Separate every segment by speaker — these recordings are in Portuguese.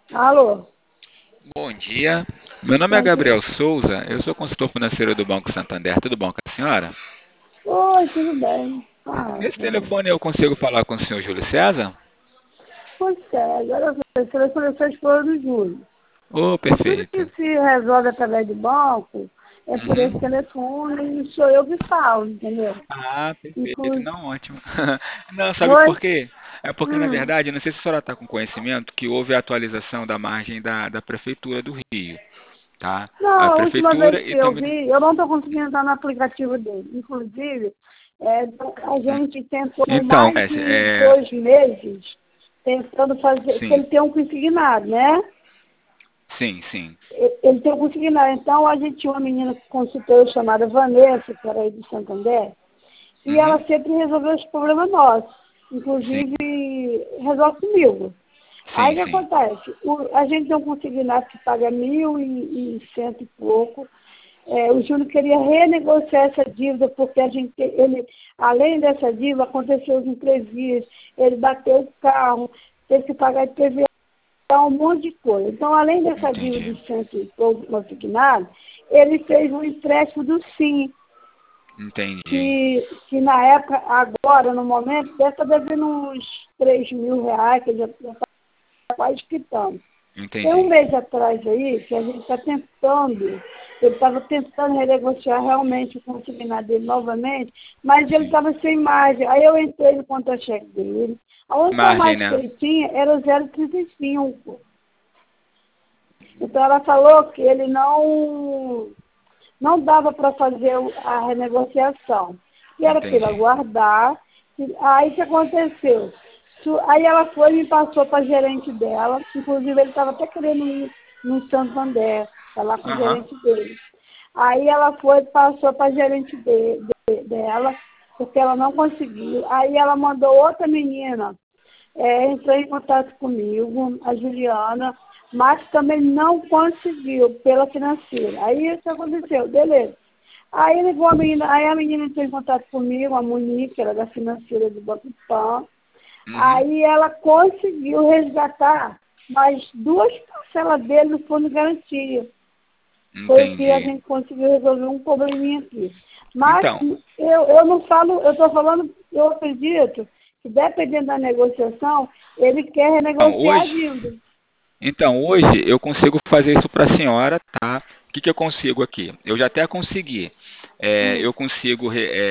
Speaker 1: Alô,
Speaker 2: Bom dia, meu nome é
Speaker 1: bom dia.
Speaker 2: Gabriel Souza, eu sou consultor financeiro do Banco Santander, tudo bom com a senhora?
Speaker 1: Oi, tudo bem?
Speaker 2: Nesse
Speaker 1: Gabriel.
Speaker 2: telefone eu consigo falar com o senhor Júlio César?
Speaker 1: Pois é, agora você selecionou sua esposa do Júlio.
Speaker 2: Oh,
Speaker 1: E tudo que
Speaker 2: perfeito.
Speaker 1: se resolve através do banco é por esse
Speaker 2: Uhum.
Speaker 1: telefone e sou eu que falo, entendeu?
Speaker 2: Ah, perfeito,
Speaker 1: Inclusive,
Speaker 2: não, ótimo. Não, sabe
Speaker 1: oi?
Speaker 2: por quê? É porque, na
Speaker 1: Hum.
Speaker 2: verdade, não sei se a senhora está com conhecimento que houve a atualização da margem da Prefeitura do Rio, tá?
Speaker 1: Não,
Speaker 2: A
Speaker 1: a última
Speaker 2: Prefeitura
Speaker 1: vez
Speaker 2: e
Speaker 1: que eu
Speaker 2: também...
Speaker 1: vi, eu não estou conseguindo entrar no aplicativo dele. Inclusive, é, a gente tentou
Speaker 2: Então,
Speaker 1: mais de 2 meses tentando fazer, porque
Speaker 2: sim,
Speaker 1: ele tem um consignado, né?
Speaker 2: sim, sim,
Speaker 1: Ele tem um consignado. Então, a gente tinha uma menina que consultou chamada Vanessa, que era aí de Santander, e ela
Speaker 2: uhum,
Speaker 1: sempre resolveu os problemas nossos.
Speaker 2: sim,
Speaker 1: Inclusive, resolve comigo. Aí o
Speaker 2: sim,
Speaker 1: que
Speaker 2: sim,
Speaker 1: acontece? A gente tem um consignado que paga 1.100 e pouco. O Júnior queria renegociar essa dívida, porque ele, além dessa dívida, aconteceu os imprevistos, ele bateu o carro, teve que pagar IPVA, um monte de coisa. Então, além dessa dívida
Speaker 2: entendi,
Speaker 1: de 100 e pouco consignado, ele fez um empréstimo do SIM,
Speaker 2: entendi,
Speaker 1: que na época, agora, no momento, deve estar devendo uns R$ 3.000, que ele já está quase quitando. Tem um
Speaker 2: entendi.
Speaker 1: mês atrás aí que a gente está tentando, ele estava tentando renegociar realmente o consignado dele novamente, mas ele
Speaker 2: Sim.
Speaker 1: estava sem margem. Aí eu entrei no contra-cheque dele. A única
Speaker 2: Margem,
Speaker 1: margem que
Speaker 2: né?
Speaker 1: ele tinha era o 0,35. Então ela falou que ele não dava para fazer a renegociação. E era para ele
Speaker 2: Entendi.
Speaker 1: aguardar. Aí o que aconteceu? Aí ela foi e me passou para a gerente dela, inclusive ele estava até querendo ir no Santander, falar com o
Speaker 2: Aham.
Speaker 1: gerente dele. Aí ela foi e passou para a gerente dela, porque ela não conseguiu. Aí ela mandou outra menina, entrou em contato comigo, a Juliana, mas também não conseguiu pela financeira. Aí o que aconteceu? Beleza. Aí ligou aí a menina entrou em contato comigo, a Monique, era da financeira do Banco Pan.
Speaker 2: Uhum.
Speaker 1: Aí ela conseguiu resgatar mais 2 parcelas dele no fundo de garantia. Foi o que a
Speaker 2: Entendi.
Speaker 1: gente conseguiu resolver um probleminha aqui. Mas
Speaker 2: Então,
Speaker 1: eu não falo, eu estou falando, eu acredito que dependendo da negociação, ele quer
Speaker 2: então,
Speaker 1: renegociar a
Speaker 2: hoje,
Speaker 1: dívida.
Speaker 2: hoje eu consigo fazer isso para a senhora, tá? O que que eu consigo aqui? Eu já até consegui.
Speaker 1: Hum,
Speaker 2: Eu consigo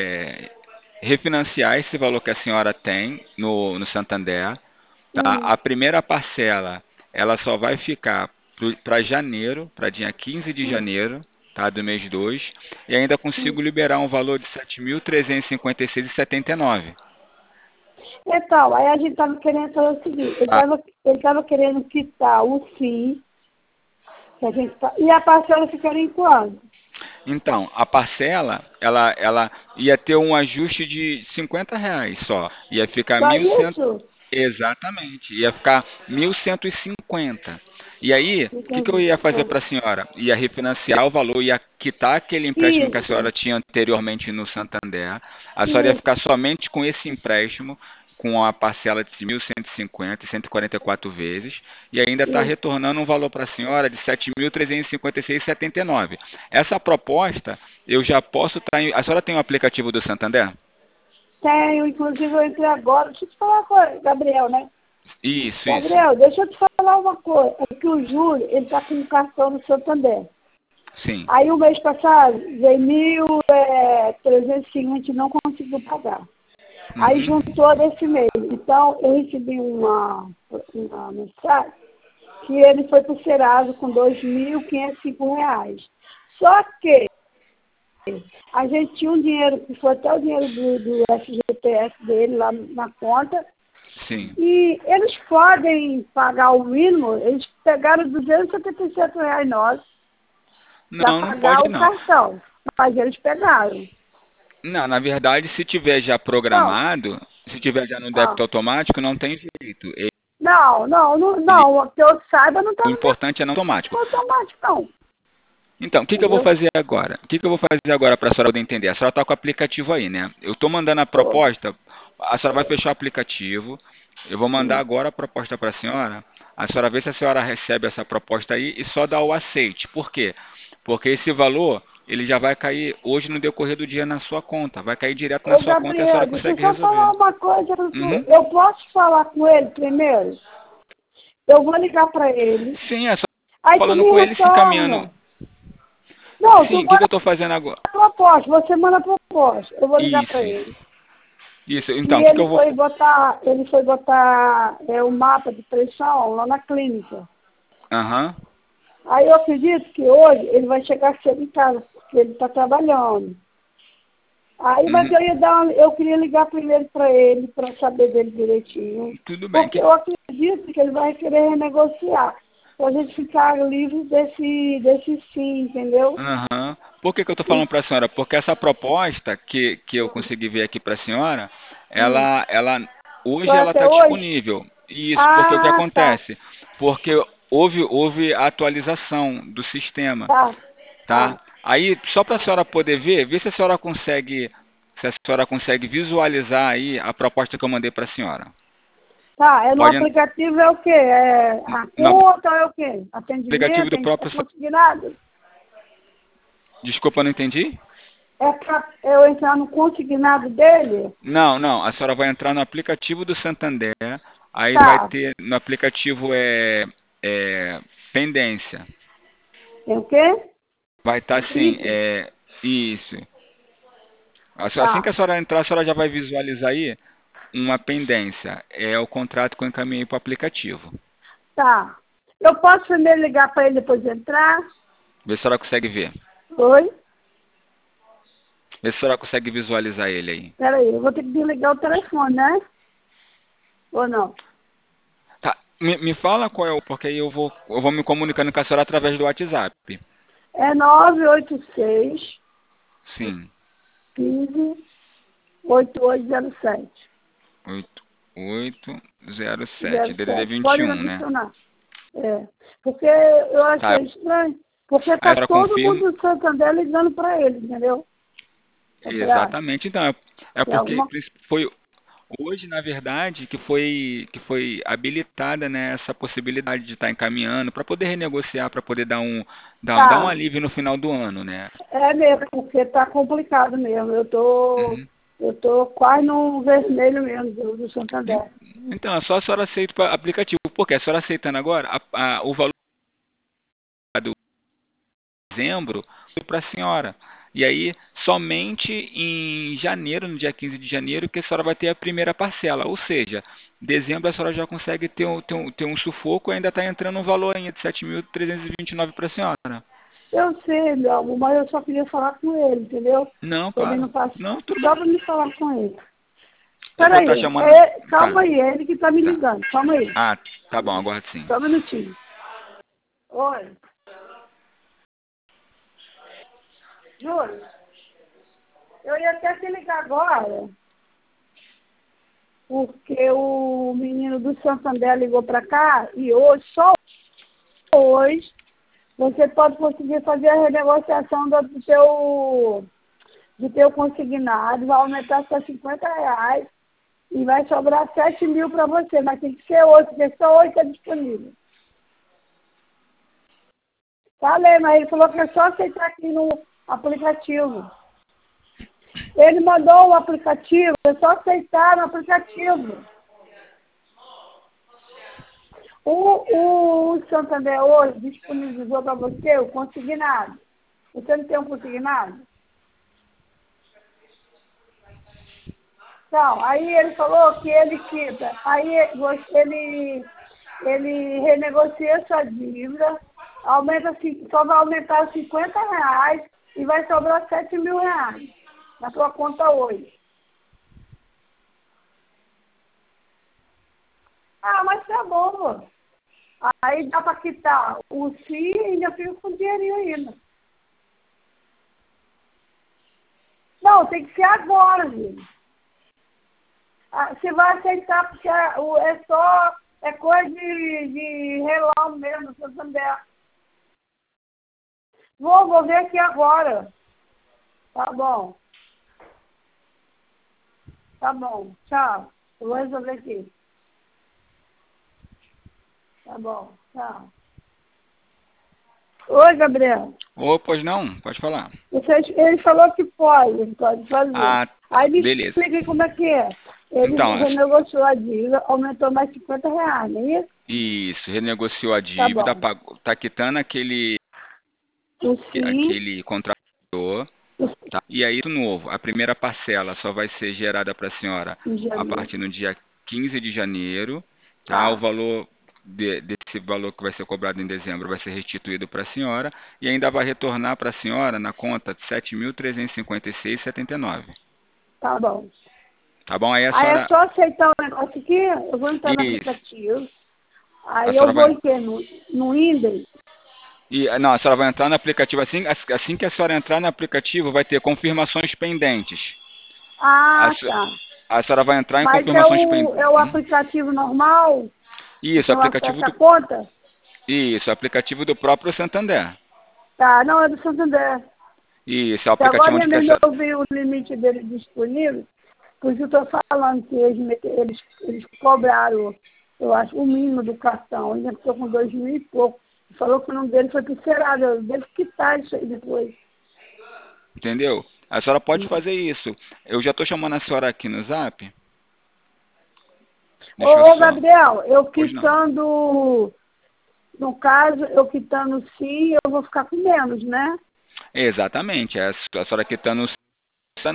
Speaker 2: refinanciar esse valor que a senhora tem no Santander, tá?
Speaker 1: hum,
Speaker 2: A primeira parcela, ela só vai ficar para janeiro, para dia 15 de
Speaker 1: hum,
Speaker 2: janeiro, tá? Do mês 2, e ainda
Speaker 1: hum.
Speaker 2: consigo liberar um valor de 7.356,79.
Speaker 1: Então, aí a gente estava querendo fazer o seguinte, ele tava querendo quitar o FII, que a gente e a parcela ficaria em quanto?
Speaker 2: Então, a parcela, ela ia ter um ajuste de R$ 50 só. Ia ficar
Speaker 1: Só
Speaker 2: 1.100,
Speaker 1: isso?
Speaker 2: exatamente, ia ficar 1.150. E aí, o que que eu
Speaker 1: Entendi.
Speaker 2: ia fazer para a senhora? Ia refinanciar o valor, ia quitar aquele empréstimo que a senhora
Speaker 1: Isso,
Speaker 2: tinha anteriormente no Santander. A senhora ia ficar
Speaker 1: isso,
Speaker 2: somente com esse empréstimo, com a parcela de 1.150, 144 vezes, e ainda está
Speaker 1: isso.
Speaker 2: retornando um valor para a senhora de 7.356,79. Essa proposta, eu já posso estar. A senhora tem o aplicativo do Santander?
Speaker 1: Tenho, inclusive eu entrei agora. Deixa eu te falar uma coisa, Gabriel, né?
Speaker 2: Isso, isso.
Speaker 1: Gabriel, deixa eu te falar uma coisa. É que o Júlio, ele está com um cartão no Santander.
Speaker 2: Sim.
Speaker 1: Aí o mês passado, veio 1.350 e não conseguiu pagar. Aí
Speaker 2: Uhum.
Speaker 1: juntou desse mês. Então, eu recebi uma mensagem que ele foi para o Serasa com R$ 2.505. Só que a gente tinha um dinheiro, que foi até o dinheiro do FGTS dele lá na conta,
Speaker 2: Sim.
Speaker 1: e eles podem pagar o mínimo, eles pegaram R$ 277 nossos para
Speaker 2: Não, não
Speaker 1: pagar
Speaker 2: pode
Speaker 1: o
Speaker 2: não.
Speaker 1: cartão, mas eles pegaram.
Speaker 2: Não, na verdade, se tiver já
Speaker 1: Não,
Speaker 2: programado, se tiver já no
Speaker 1: ah,
Speaker 2: débito automático, não tem jeito.
Speaker 1: não, não, não, não, que eu saiba não está
Speaker 2: O
Speaker 1: no débito
Speaker 2: importante é não automático.
Speaker 1: automático, não,
Speaker 2: Então, o que que eu vou
Speaker 1: entendeu?
Speaker 2: fazer agora? O que que eu vou fazer agora para a senhora poder entender? A senhora está com o aplicativo aí, né? Eu estou mandando a
Speaker 1: Tô.
Speaker 2: proposta, a senhora vai fechar o aplicativo. Eu vou mandar
Speaker 1: Hum,
Speaker 2: agora a proposta para a senhora. A senhora vê se a senhora recebe essa proposta aí e só dá o aceite. Por quê? Porque esse valor, ele já vai cair hoje no decorrer do dia na sua conta. Vai cair direto na
Speaker 1: Ô,
Speaker 2: sua conta e a senhora
Speaker 1: Gabriel, deixa eu
Speaker 2: consegue
Speaker 1: só
Speaker 2: resolver.
Speaker 1: falar uma coisa.
Speaker 2: Uhum.
Speaker 1: Eu posso falar com ele primeiro? Eu vou ligar para ele.
Speaker 2: Sim, é só
Speaker 1: Aí tu
Speaker 2: falando
Speaker 1: me
Speaker 2: com ele, se encaminhando.
Speaker 1: retorna. Não, tu
Speaker 2: Sim, o que
Speaker 1: manda
Speaker 2: eu estou fazendo agora?
Speaker 1: proposta. Você manda proposta. Eu vou ligar para
Speaker 2: Isso,
Speaker 1: ele.
Speaker 2: isso. Isso,
Speaker 1: E
Speaker 2: então, o que eu vou...
Speaker 1: ele foi botar o mapa de pressão lá na clínica.
Speaker 2: Aham.
Speaker 1: Aí eu acredito que hoje ele vai chegar cedo em casa, porque ele está trabalhando. Aí, mas
Speaker 2: Uhum.
Speaker 1: eu queria ligar primeiro para ele, para saber dele direitinho.
Speaker 2: Tudo bem.
Speaker 1: Porque eu acredito que ele vai querer renegociar, para a gente ficar livre desse sim, entendeu?
Speaker 2: Aham. Por que eu estou
Speaker 1: E,
Speaker 2: falando para a senhora? Porque essa proposta que eu consegui ver aqui para a senhora,
Speaker 1: hum,
Speaker 2: hoje
Speaker 1: foi
Speaker 2: ela
Speaker 1: até
Speaker 2: está
Speaker 1: hoje?
Speaker 2: disponível. Isso, porque o que
Speaker 1: Ah, tá,
Speaker 2: acontece? Porque houve a atualização do sistema,
Speaker 1: tá,
Speaker 2: tá?
Speaker 1: tá.
Speaker 2: Aí, só para a senhora poder ver, ver se a senhora consegue visualizar aí a proposta que eu mandei para a senhora.
Speaker 1: Tá, no
Speaker 2: Pode,
Speaker 1: aplicativo é o quê? É a
Speaker 2: no
Speaker 1: conta é o quê?
Speaker 2: aplicativo
Speaker 1: Atendimento,
Speaker 2: do
Speaker 1: tem que ser
Speaker 2: próprio...
Speaker 1: consignado?
Speaker 2: Desculpa, não entendi?
Speaker 1: É para eu entrar no consignado dele?
Speaker 2: Não, não. A senhora vai entrar no aplicativo do Santander. Aí vai
Speaker 1: Tá,
Speaker 2: ter no aplicativo é pendência.
Speaker 1: tem o quê?
Speaker 2: Vai estar assim,
Speaker 1: Item.
Speaker 2: isso. Assim que
Speaker 1: Tá,
Speaker 2: a senhora entrar, a senhora já vai visualizar aí uma pendência. É o contrato que eu encaminhei para o aplicativo.
Speaker 1: tá. Eu posso primeiro ligar para ele depois de entrar?
Speaker 2: Vê se a senhora consegue ver.
Speaker 1: Oi?
Speaker 2: Vê se a senhora consegue visualizar ele aí.
Speaker 1: Peraí, eu vou ter que desligar o telefone, né? Ou não?
Speaker 2: Tá, me fala qual é o, porque aí eu vou me comunicando com a senhora através do WhatsApp.
Speaker 1: É 986
Speaker 2: Sim.
Speaker 1: 15 8807.
Speaker 2: 8807, DDD
Speaker 1: 07. Pode
Speaker 2: 21, né?
Speaker 1: adicionar. É. Porque eu
Speaker 2: Tá.
Speaker 1: achei estranho. Porque
Speaker 2: Aí a
Speaker 1: tá
Speaker 2: senhora
Speaker 1: todo
Speaker 2: confirma.
Speaker 1: mundo do Santander ligando para ele, entendeu? Eu falei,
Speaker 2: Exatamente. Então, é
Speaker 1: tem
Speaker 2: porque
Speaker 1: alguma.
Speaker 2: foi hoje, na verdade, que foi habilitada, né, essa possibilidade de estar encaminhando para poder renegociar, para poder dar um
Speaker 1: Tá.
Speaker 2: alívio no final do ano, né?
Speaker 1: É mesmo, porque tá complicado mesmo.
Speaker 2: Uhum.
Speaker 1: Eu tô quase no vermelho mesmo do Santander.
Speaker 2: Então, é só a senhora aceita o aplicativo. Porque a senhora aceitando agora, o valor do dezembro para a senhora. E aí, somente em janeiro, no dia 15 de janeiro, que a senhora vai ter a primeira parcela. Ou seja, dezembro a senhora já consegue ter um sufoco e ainda está entrando um valor ainda de 7.329 para a senhora.
Speaker 1: Eu sei, meu amor, mas eu só queria falar com ele, entendeu?
Speaker 2: Não,
Speaker 1: Ele
Speaker 2: claro.
Speaker 1: não passa.
Speaker 2: Não, tudo
Speaker 1: Só
Speaker 2: bem.
Speaker 1: para me falar com ele.
Speaker 2: Eu vou estar
Speaker 1: Peraí,
Speaker 2: chamando. Tá,
Speaker 1: calma aí, é ele que tá me
Speaker 2: tá.
Speaker 1: ligando. Calma aí.
Speaker 2: Ah, tá bom, agora sim.
Speaker 1: Só um minutinho. Oi, Júlio, eu ia até te ligar agora, porque o menino do Santander ligou para cá e hoje, só hoje, você pode conseguir fazer a renegociação do teu consignado, vai aumentar para R$ 50 e vai sobrar 7 mil para você, mas tem que ser hoje, porque só hoje está disponível. Falei, mas ele falou que é só aceitar aqui no aplicativo. Ele mandou o aplicativo, é só aceitar no aplicativo. O Santander hoje disponibilizou para você o consignado. Você não tem um consignado? Então, aí ele falou que ele quita. Ele renegocia sua dívida, só vai aumentar R$ 50 e vai sobrar R$ 7.000 na sua conta hoje. Ah, mas tá bom, pô. Aí dá para quitar o FII e ainda fica com dinheirinho ainda. Não, tem que ser agora, gente. Você vai aceitar porque é coisa de relão mesmo, Santander. Vou ver aqui agora. Tá bom, tá bom. Tchau. Eu vou resolver aqui. Tá bom, tchau. Oi, Gabriel.
Speaker 2: Ou, pois não, pode falar.
Speaker 1: Ele falou que pode fazer.
Speaker 2: Ah,
Speaker 1: Aí me
Speaker 2: beleza.
Speaker 1: explica como é que é. Ele
Speaker 2: Então,
Speaker 1: renegociou a dívida, aumentou mais R$ 50, não é isso?
Speaker 2: isso, renegociou a
Speaker 1: Tá
Speaker 2: dívida,
Speaker 1: bom.
Speaker 2: pagou, tá quitando
Speaker 1: O sim,
Speaker 2: aquele contrato, tá? E aí, de novo, a primeira parcela só vai ser gerada para a senhora
Speaker 1: em
Speaker 2: a
Speaker 1: janeiro.
Speaker 2: partir do dia 15 de janeiro, tá? O
Speaker 1: Tá,
Speaker 2: valor desse valor que vai ser cobrado em dezembro vai ser restituído para a senhora e ainda vai retornar para a senhora na conta de 7.356,79.
Speaker 1: tá bom.
Speaker 2: Tá bom? Aí a
Speaker 1: Aí é
Speaker 2: senhora.
Speaker 1: só aceitar o negócio aqui, eu vou entrar no
Speaker 2: Isso.
Speaker 1: aplicativo.
Speaker 2: A
Speaker 1: Aí eu
Speaker 2: senhora
Speaker 1: vou
Speaker 2: vai.
Speaker 1: em quê? No Index?
Speaker 2: Não, a senhora vai entrar no aplicativo assim que a senhora entrar no aplicativo, vai ter confirmações pendentes. A,
Speaker 1: Ah,
Speaker 2: se-
Speaker 1: tá.
Speaker 2: a senhora vai entrar em
Speaker 1: Mas
Speaker 2: confirmações
Speaker 1: é o
Speaker 2: pendentes.
Speaker 1: aplicativo normal
Speaker 2: Isso,
Speaker 1: que eu acesso a conta?
Speaker 2: aplicativo do próprio Santander.
Speaker 1: Tá, não, é do Santander.
Speaker 2: Isso, é o
Speaker 1: Que agora
Speaker 2: aplicativo onde está.
Speaker 1: mesmo eu vi o limite dele disponível, por isso eu estou falando que eles cobraram, eu acho, o mínimo do cartão. Ainda estou com 2.000 e pouco. Falou que o nome dele foi pincelado, eu devo quitar isso aí depois.
Speaker 2: Entendeu? A senhora pode fazer isso. Eu já estou chamando a senhora aqui no Zap. Deixa eu
Speaker 1: Ô,
Speaker 2: só.
Speaker 1: Gabriel, eu
Speaker 2: Pois não.
Speaker 1: quitando, no caso, eu quitando sim, eu vou ficar com menos, né?
Speaker 2: Exatamente. A senhora quitando, você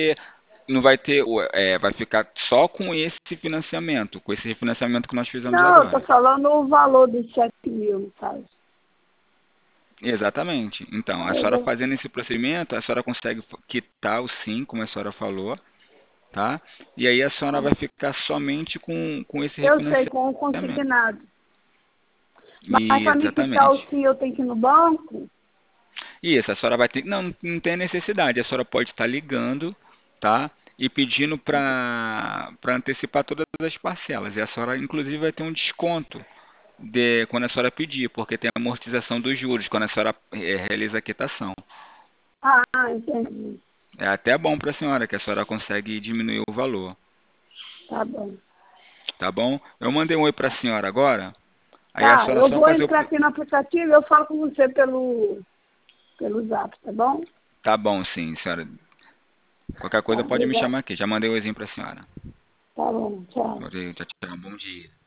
Speaker 2: vai ficar só com esse financiamento, com esse refinanciamento que nós fizemos
Speaker 1: Não, eu estou
Speaker 2: agora.
Speaker 1: falando o valor dos 7.000, no caso.
Speaker 2: Exatamente. Então, a
Speaker 1: Aí eu
Speaker 2: senhora
Speaker 1: vou,
Speaker 2: fazendo esse procedimento, a senhora consegue quitar o sim, como a senhora falou, tá? E aí a senhora vai ficar somente com esse
Speaker 1: eu sei,
Speaker 2: refinanciamento.
Speaker 1: com o consignado. Mas para me quitar o
Speaker 2: Exatamente.
Speaker 1: sim, eu tenho que ir no banco?
Speaker 2: Isso, a senhora vai ter. Não tem necessidade. A senhora pode estar ligando, tá? E pedindo para antecipar todas as parcelas. E a senhora, inclusive, vai ter um desconto quando a senhora pedir, porque tem a amortização dos juros quando a senhora realiza a quitação.
Speaker 1: Ah, entendi.
Speaker 2: É até bom para a senhora, que a senhora consegue diminuir o valor.
Speaker 1: Tá bom.
Speaker 2: Tá bom? Eu mandei um oi para a senhora agora. Aí a
Speaker 1: Tá,
Speaker 2: senhora
Speaker 1: eu
Speaker 2: só
Speaker 1: vou
Speaker 2: fazer o.
Speaker 1: entrar aqui no aplicativo e eu falo com você pelo Zap, tá bom?
Speaker 2: Tá bom, sim, senhora. Qualquer
Speaker 1: Tá,
Speaker 2: coisa pode me
Speaker 1: obrigada.
Speaker 2: chamar aqui. Já mandei um oizinho para a senhora.
Speaker 1: Tá bom, tchau.
Speaker 2: Tchau, tchau. Bom dia.